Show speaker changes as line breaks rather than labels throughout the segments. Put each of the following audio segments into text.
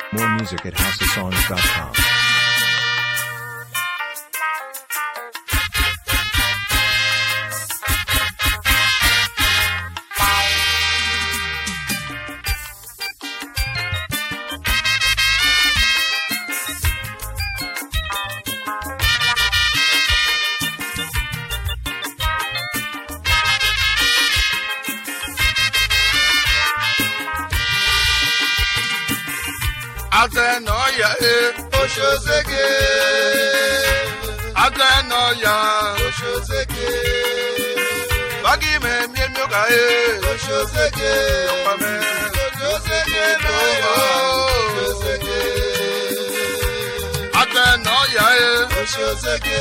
More music at houseofsongs.com.
Aganoya Oshozeke Aganoya Oshozeke Bagi me miemyoga Oshozeke Pame Oshozeke Oshozeke Aganoya Oshozeke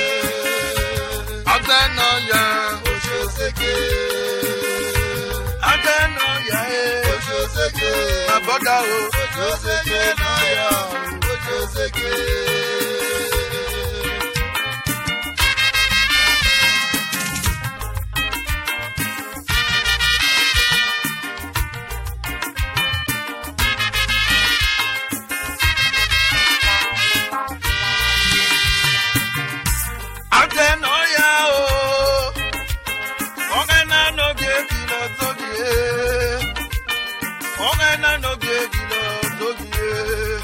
Aganoya Oshozeke Aganoya Oshozeke Aboda Oshozeke Noya Oshozeke Aganoya Ogena no gekilo togie Ogena no gekilo togie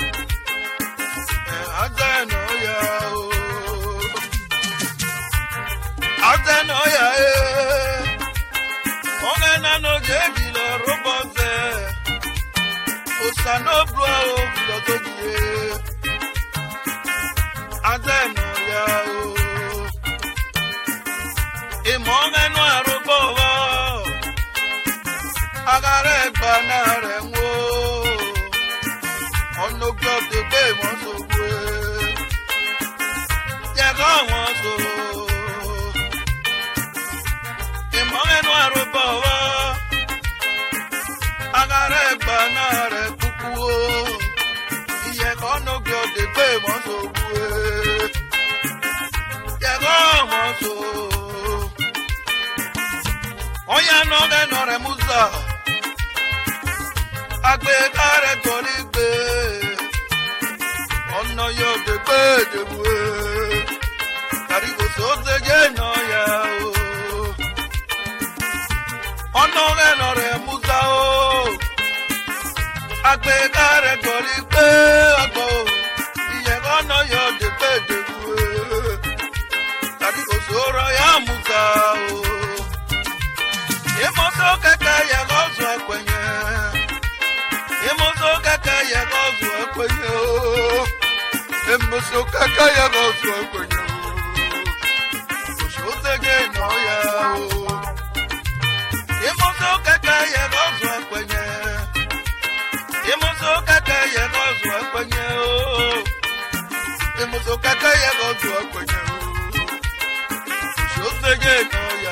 Aganoya Aganoya Ogena no gekilo robote Osano bro kilo togie Aganoya Imongenu arubo agare banare wo onogbo de pe mo so we ye ko won so Imongenu arubo agare banare kuku o ye ko onogbo de pe mo so we ye ko won so Oya no de no remusa Agbe kare toligbe Ono yo de pe de bue Karigo so de je no ya o Ono de no remusa o Agbe kare toligbe agbo Iye ono yo de pe de bue Karigo so ro ya musa o Emoso kaka ya gozu akwenye Emoso kaka ya gozu akwenye Emoso kaka ya gozu akwenye Oshozege no ya Emoso kaka ya gozu akwenye Emoso kaka ya gozu akwenye Emoso kaka ya gozu akwenye Oshozege no ya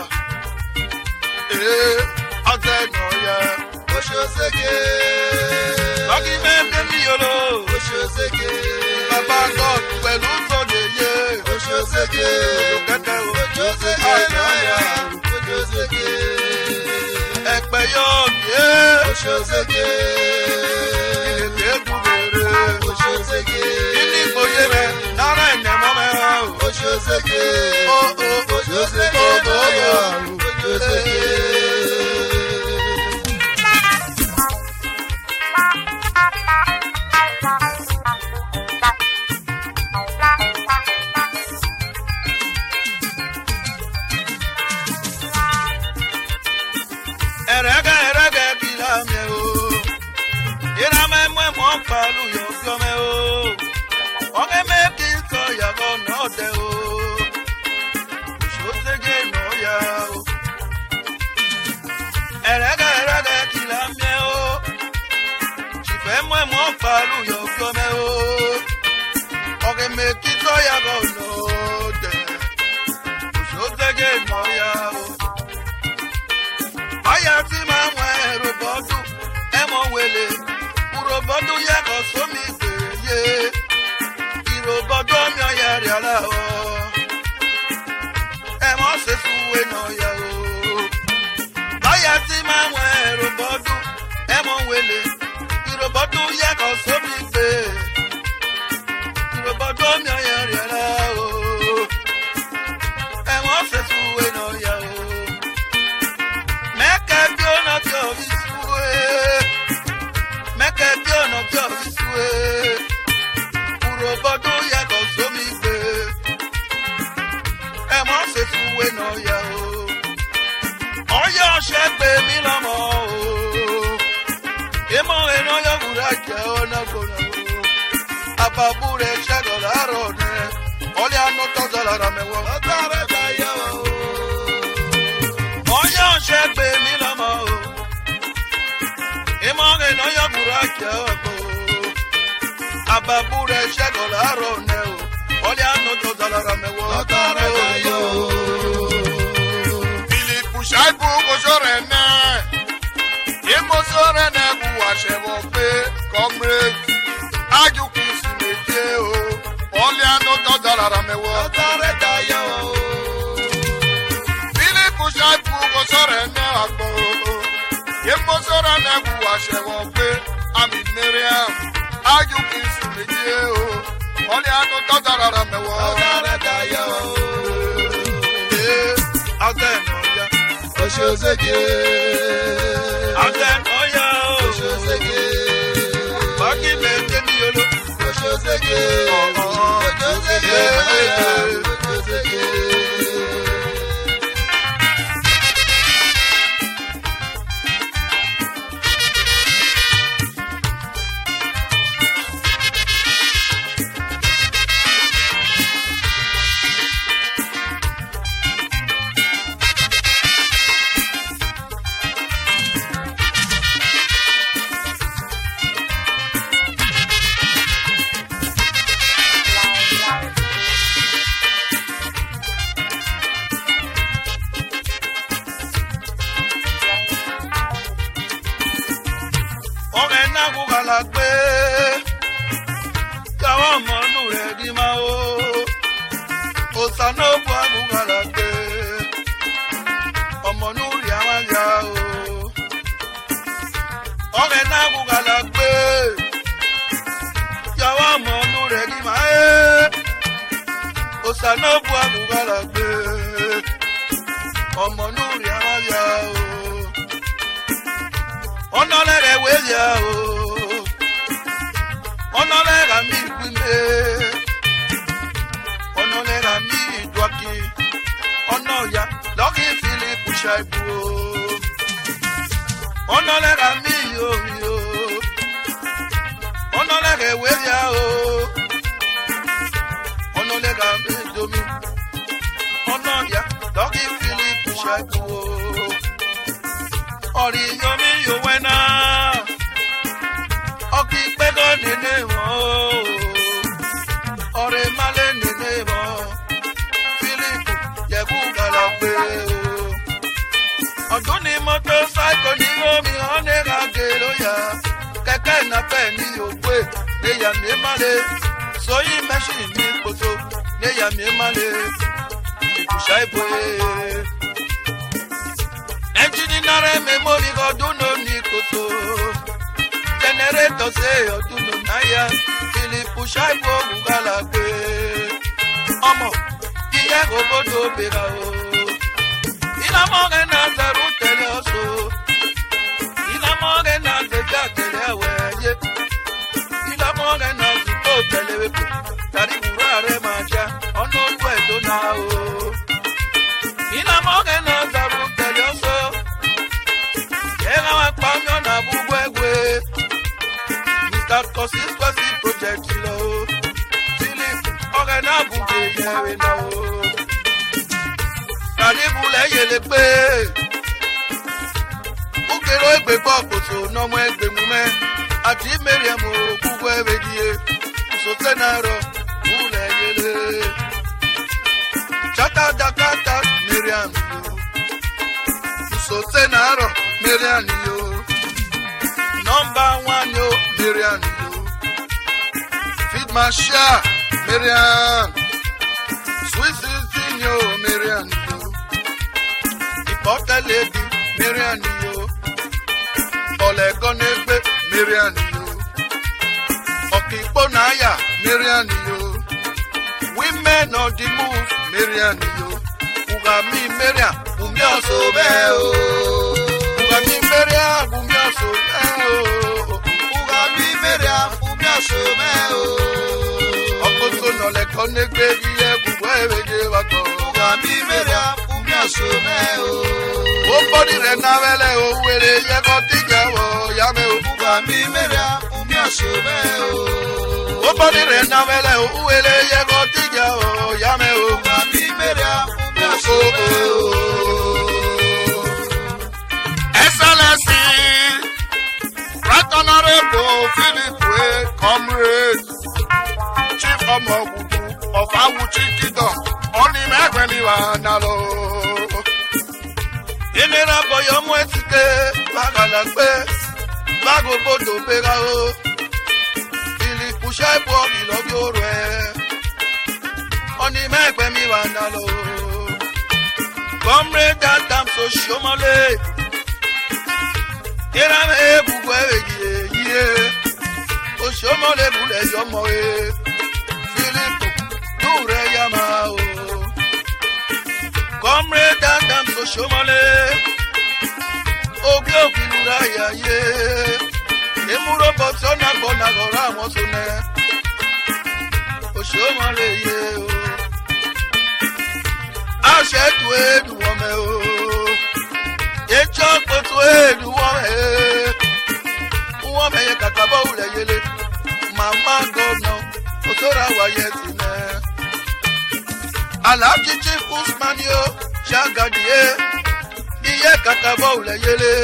Aganoya Oshozeke Bagi me yolo Oshozeke Baba God pẹ̀lú sodeye Oshozeke Kaka Oshozeke Oshozeke Ekpe yo ye Oshozeke Ile gubere Oshozeke Ini boyere nara enemo me Oshozeke Oshozeke Oshozeke Erega kilame o Irame mwe mo palu yo fiome o Oge me kinso ya go no de o Shozege no ya o Erega kilame o Chife mwe mo palu yo fiome o Oge me kinso ya go no de Shozege no ya o Ayati ma mwe robodu emo wele urobodu ya ko so mi gbeye irobodu mi oyari ala o emo se suwe no ya o Ayati ma mwe robodu emo wele irobodu ya ko so mi lamo emo eno ya buracha ona kona apabure chagolaro ne ole ano tozala me wo atare da yo oya shegbe mi lamo emo eno ya buracha apabure chagolaro ne ole ano tozala me wo atare da yo Shaibu Gozorene, Imozorene, Buashevope, comrade, Ayukis Medeo, Oliano Dodaramewo, Taredayo, Philip Shaibu Gozorene, Imozorene, Buashevope, Amin Miriam, Ayukis Medeo, Oliano Dodaramewo, Taredayo, again. Oshozege Again, oh yeah Oshozege Baki mende miolo Oshozege Oshozege Oshozege Gugalape, kawa monu redima o, osano bua gugalape, omonu riamaya o, ogena gugalape, kawa monu redima e, osano bua gugalape, omonu riamaya o, onolere weya o. Onolega mi kwime Onolega mi dwaki Onoya Loki Philip Shaibu Onolega mi yo yo Onolega weya o Onolega mi domi Onoya Loki Philip Shaibu Ori yo mi yo wena Oki pego nene mo, ore male nene mo, Philip yebu galape o. Oduni motorcycle ni omi onega gelo ya, keke na pe ni ogwe, ne ya mi male, soyi machine ni poto, ne ya mi male, ikushaibo e. Engine nare memory goduno ni poto. Generator say oduno naya Philip Shaibu gugalape Omo kiye gobodo bega o Ila moge na zaru tele oso Ila moge na zeja tele weye Ila moge na zuto tele wepo Tari urare maja ono kwedo na o Ila moge na zaru tele oso Yega wakpamyo na bugwegwe That consistency project low. Philip, Ogana Buge, here now. Kalibule Yelepe. Ukero Egbe Bokoso, no more Egbe Mume. Ati Meriamo, Bugwe Vedie. Sotenaro, Ule Yele. Chata Dakata, Miriam. Sotenaro, Miriam. Number one, yo, Miriam, yo. Feed my share, Miriam. Sweet sixteen, yo, Miriam, yo. Important lady, Miriam, yo. Olegonebe, Miriam, yo. Okiponaya, Miriam, yo. Women on the move, Miriam, yo. Ugami, Miriam, Umyoso, Beo. Ugami, Miriam, Umyoso, Beo. Ugami, Miriam, Umyoso, Beo. Okoso, no le konegbe, ye, Ugwe, Wako. Ugami, Miriam, Umyoso, Beo. body re na vele o wele ye ko tija wo ya me o
Uga mi meria umi ashobe
o body re na vele o wele ye ko tija wo ya me o
Uga mi meria umi ashobe
Excellency Right Honorable Philip Way Comrade Chief Omogudu of Awuchi Kingdom Oni megbeni wa nalo Inira boyo mwetike Magala pe Mago bodo pega o Philip Pushai po Ilogyo re Oni megbeni wa nalo Comrade Adam so shomole Ira me bugwe ye O shomole bule yomo e Philip Dure yamao Comrade Adam so shomole Obi obilura ya ye Emuro botona bona gora wonsune O shomole ye o Ashe tu edu wome o Echo tu edu wome Wome ye kakabo ule yele Mama governor Otora wa yetine Alaji Chief Usman yo Shagadie Iye kakabo ule yele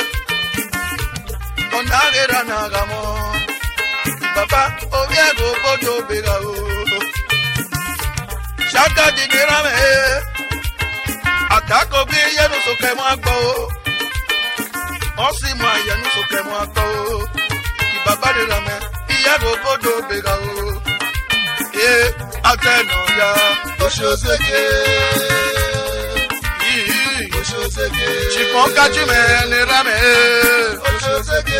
Onagera nagamo Baba obiego bodo bega o Shagadi dirame Atako bi yenu soke mo agbo Osi mo yenu soke mo agbo Baba dirame Iyego bodo bega o Ateno ya
Oshoseke
Chipon kachime ni rame
Oshoseke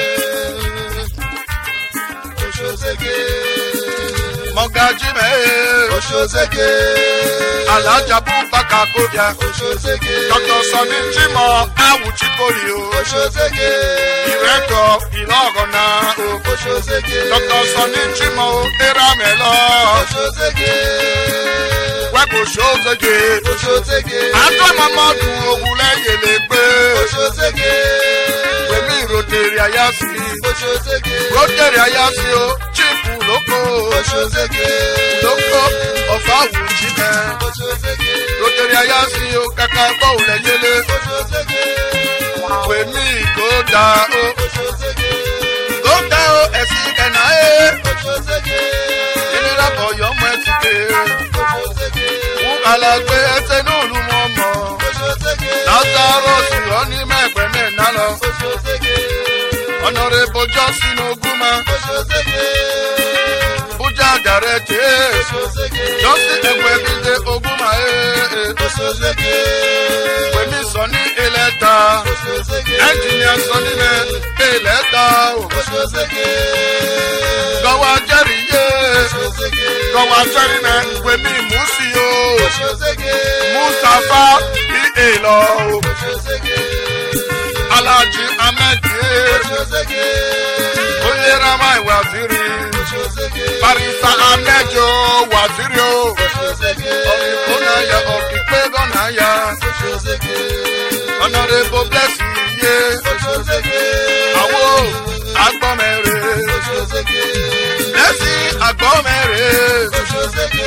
Mongajime
Oshoseke
Alajabu baka kobia
Oshoseke
Dr. Sani Chimo Awuchi Polio
Oshoseke
Director Ilogona
Oshoseke
Dr. Sani Chimo Eramelo
Oshoseke
Webo Shoseke
Oshoseke
Ata Mamadu Ogule Yelepe
Oshoseke
Wemi Rotary Ayasi
Oshoseke
Rotary Ayasi o Chifu Loko
Oshoseke
Loko of Awuchi
Oshoseke
Rotary Ayasi o Kakabo Ule Yele
Oshoseke
Wemi Goda o
Oshoseke
Goda o Esike na e
Oshoseke
Inira boyo mwetike
Oshoseke
Alagbe Etenulu Momo
Oshoseke
Lazarus Oni Megbeme Nalo
Oshoseke
Honorable Johnson Oguma
Oshoseke
Buja Garete
Oshoseke
Johnson Ekwebide Oguma
Oshoseke
Wemi Sonny Eleta
Oshoseke
Engineer Sonny Eleta
Oshoseke
Gowa Jerry
Oshoseke
Gowa Jerry Wemi Musio
Oshoseke
Mustafa Elo
Oshoseke
Alaji Ahmed
Oshoseke
Oyerama Waziri
Oshoseke
Barista Ahmedo Waziri
Oshoseke
Onaya Okipegona
Oshoseke
Honorable Blessing Ye
Oshoseke
Awo Agbomere
Oshoseke
Blessing Agbomere
Oshoseke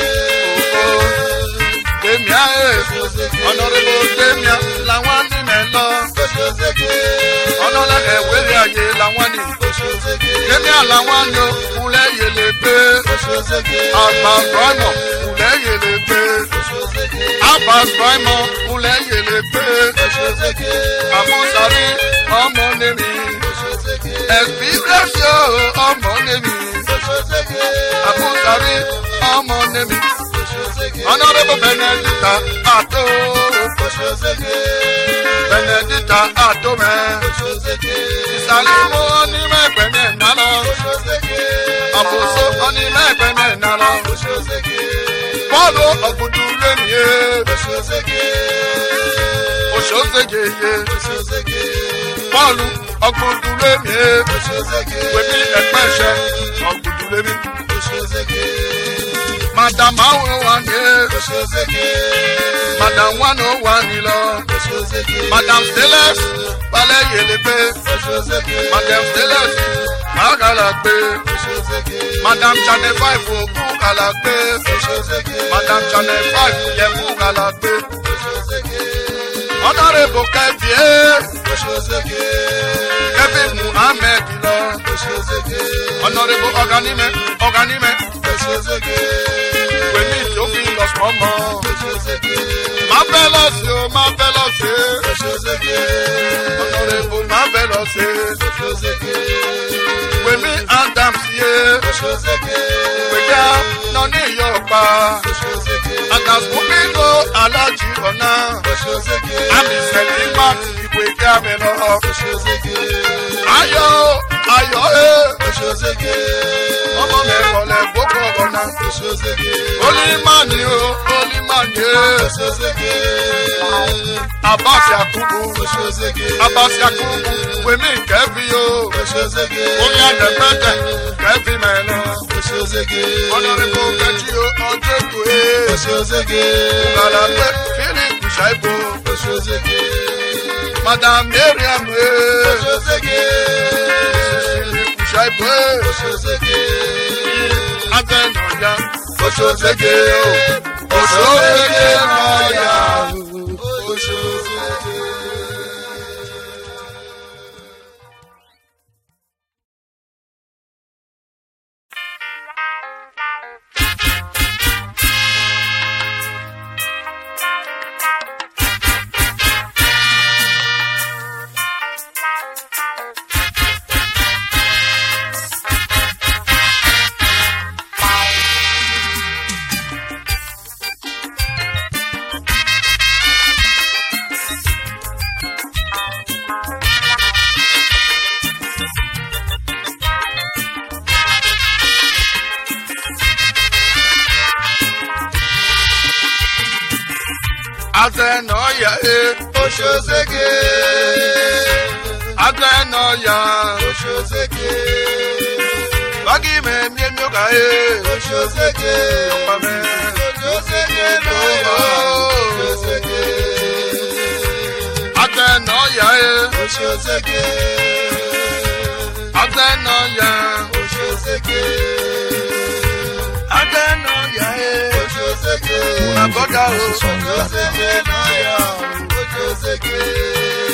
Demia Honorable Demia Lawon ni Melo
Oshoseke
Honola Ewere Aye Lawon ni
Oshoseke
Demia Lawon yo Ule Yelepe
Oshoseke
Abbas Raymond Ule Yelepe
Oshoseke
Abbas Raymond Ule Yelepe
Oshoseke
Amusari Ọmọ Nemi
Oshoseke
Experience yo Ọmọ Nemi
Oshoseke
Amusari Ọmọ Nemi
Oshoseke
Honorable Benedicta Ato
Oshoseke
Benedicta Ato me
Oshoseke
Ìsàlẹ̀mú ní mẹ́gbẹ̀mẹ́ nánà
Oshoseke
Àbòsó ní mẹ́gbẹ̀mẹ́ nánà
Oshoseke
Bọ́ọ̀lù ọ̀gbùdù lẹ́nìí
Oshoseke
Òṣòṣèjì yé
Oshoseke
Bọ́ọ̀lù ọ̀gbùdù lẹ́nìí
Oshoseke
Wèmí ẹ̀pẹ́ṣẹ́ ọ̀gbùdù lẹ́nìí
Oshoseke
Madam Awange, Madam 101 Ilo, Madam Steles, Balay Yelepe, Madam Steles, Magalakpe, Madam Channel 5 Ogugalakpe, Madam Channel 5 Yegugalakpe, Honorable Kevin, Kevin Muhammad Ilo, Honorable Organime, we need to be lost mama. Marvelous, Honorable Marvelous, we meet Adams here. We got none in your bar. And as we go, allergy or now. I'm selling back, we got it off. Ayo, ọmọ mẹ́kọ̀ lẹ gbogbo ọ̀nà. Holy man, Abasi Akubu, wèmí kẹ́bí o. Omi àdẹ̀pẹ́tẹ̀ kẹ́bí mẹ́lọ. Ọ̀nàrìbó kẹ́jì o, ọjọ́ ètò e. Bùkàlà pé Philip Ṣàìbò. Madam Miriam e. Ṣàìbò e. Adẹ́nọ̀yà. Oṣozege o. Oṣozege n'ọ̀yà. Adenoya Oshozege Adenoya Oshozege Bagi me mioga Oshozege Yopame Oshozege Oshozege Adenoya Oshozege Adenoya Oshozege Adenoya Oshozege
More music at HouseOfSongs.com.